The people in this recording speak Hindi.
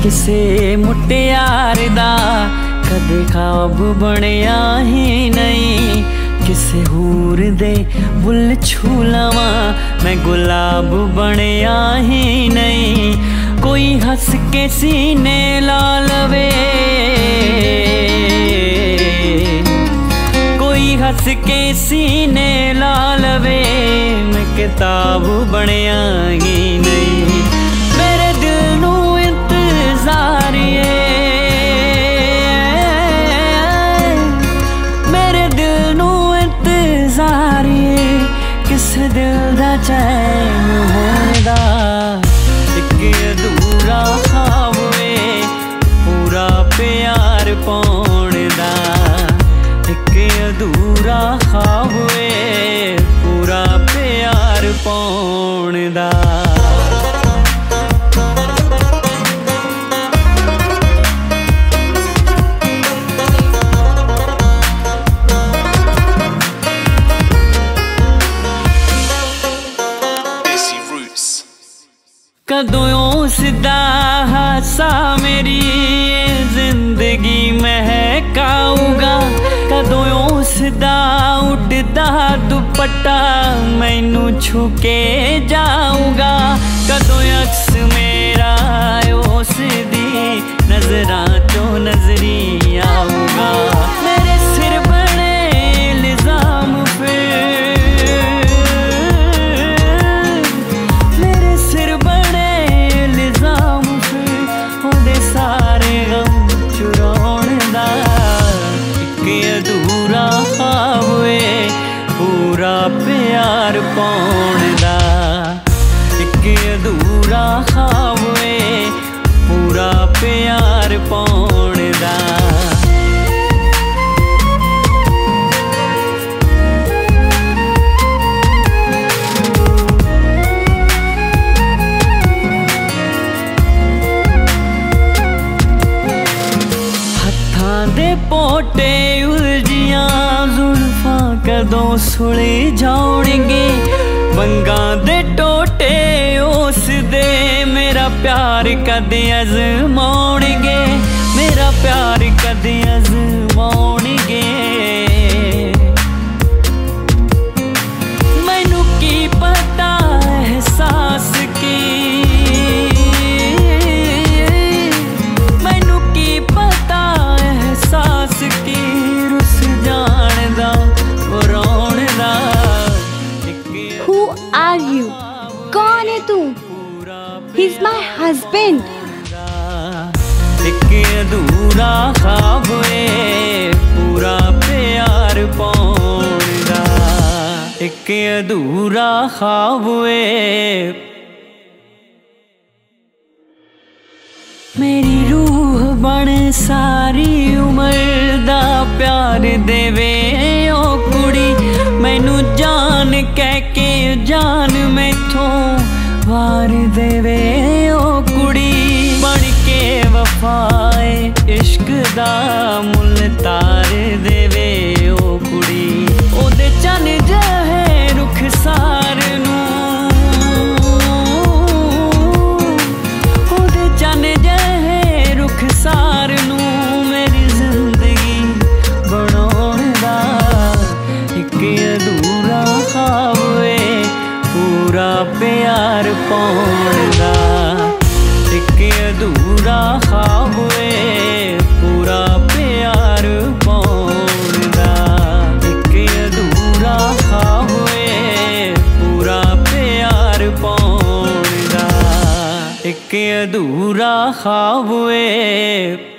किसे मुटियार दा कदे ख्वाब बनया ही नहीं। किसे हूर दे बुल छू लवां मैं गुलाब बनया ही नहीं। कोई हंस के सीने ला लवे, कोई हंस के सीने ला लवे मैं किताब बनया ही नहीं। मेरे दिल नू इंतजार है, मेरे दिल नू इंतजार है। किस दिल दा चैन होंदा एक अधूरा ख्वाब वे पूरा प्यार पाउण दा। एक अधूरा ख्वाब वे पूरा प्यार पाउण दा। कदों सिदा हासा मेरी जिंदगी महकाऊगा। कदों सिदा उड़दा दुपट्टा मैनू छू के जाऊगा। कदों अक्स मेरा उस दी नजरां चो नजरी आऊगा। मेरे सिर बने इल्जाम सारे गम चुराउण दा। एक अधूरा ख्वाब वे पूरा प्यार पाउण दा। एक अधूरा ख्वाब वे पूरा प्यार पाउण दा। दे पोटे उलझियां जुल्फां कदों सुले जाउणगे। बंगा दे टोटे उस दे मेरा प्यार कदे अज़माउणगे। मेरा प्यार कदे अज़माउणगे। मैनू की पता एहसास की, मैनू की पता एहसास की रुस जान दा रोण दा। Who are you? कौन है तू? He's my husband. एक अधूरा ख्वाब वे पूरा प्यार पाउण दा। एक अधूरा ख्वाब वे। मेरी रूह बन सारी उम्र दा प्यार देवे ओ कुड़ी। मैनू जान कह के जान मैथों वार देवे ओ कुड़ी। बन के वफाए इश्क दा मुल तार देवे ओ कुड़ी। ओदे चन जहे रुख सार नू, ओदे चन जहे रुख सार नू मेरी जिंदगी बनाउण दा। एक अधूरा ख्वाब वे पूरा प्यार पाउण दा। एक अधूरा ख्वाब वे पूरा प्यार पाउण दा। एक अधूरा ख्वाब वे पूरा प्यार पाउण दा। एक अधूरा ख्वाब वे